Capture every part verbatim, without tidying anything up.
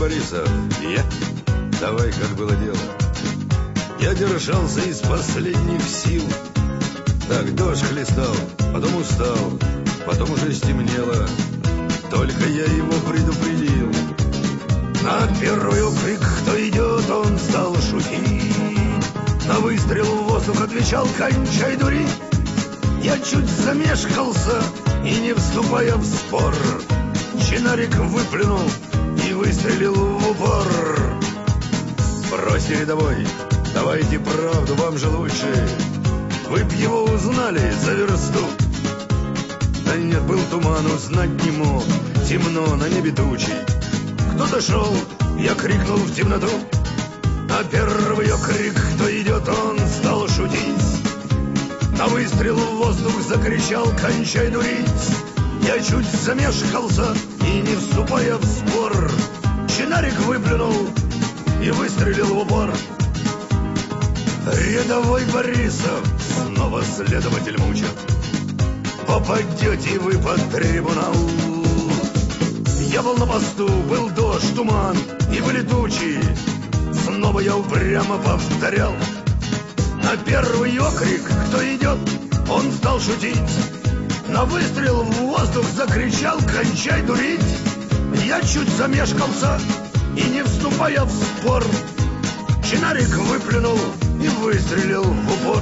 Борисов, я. Давай, как было дело. Я держался из последних сил. Так дождь хлестал, потом устал, потом уже стемнело. Только я его предупредил. На первый окрик, кто идет, он стал шутить. На выстрел в воздух отвечал: кончай дурить. Я чуть замешкался и, не вступая в спор, чинарик выплюнул и выстрелил в упор. Бросьте, рядовой, давайте правду, вам же лучше. Вы б его узнали за версту. Да нет, был туман, узнать не мог. Темно, на небе тучи. Кто-то шел, я крикнул в темноту. На первый окрик, кто идет, он стал шутить. На выстрел в воздух закричал: кончай дурить. Я чуть замешкался и, не вступая в спор, чинарик выплюнул и выстрелил в упор. Рядовой Борисов, снова следователь мучат, попадете вы под трибунал. Я был на посту, был дождь, туман и были тучи. Снова я упрямо повторял. На первый окрик, кто идет, он стал шутить. На выстрел в воздух закричал: кончай дурить. Я чуть замешкался и, не вступая в спор, чинарик выплюнул и выстрелил в упор.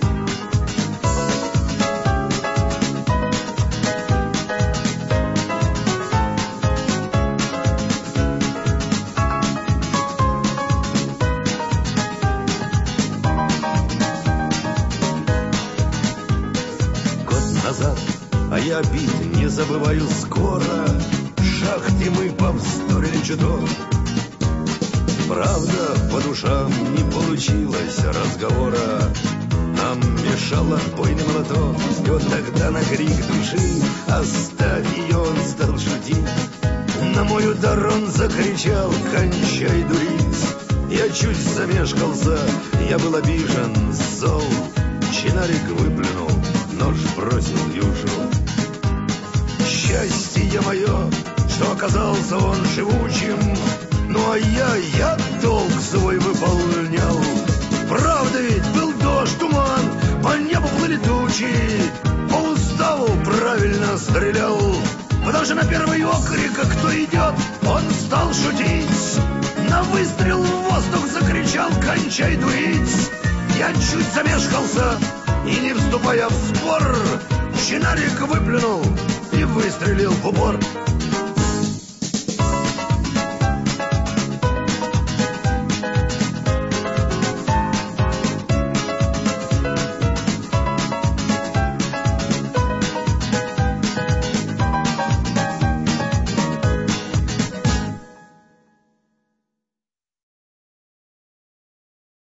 Назад, а я обид не забываю скоро. В шахте мы повздорили чуток. Правда, по душам не получилось разговора. Нам мешал отбойный молоток. И вот тогда на крик души: оставь ее, он стал шутить. На мой удар он закричал: кончай дурить. Я чуть замешкался, я был обижен, зол. Чинарик выплюнул, нож бросил и ушел. Счастье мое, что оказался он живучим. Ну а я, я долг свой выполнял. Правда ведь, был дождь, туман, по небу плыли тучи. По уставу правильно стрелял. Потому что на первый окрик, кто идет, он стал шутить. На выстрел в воздух закричал: кончай дурить. Я чуть замешкался и, не вступая в спор, чинарик выплюнул и выстрелил в упор.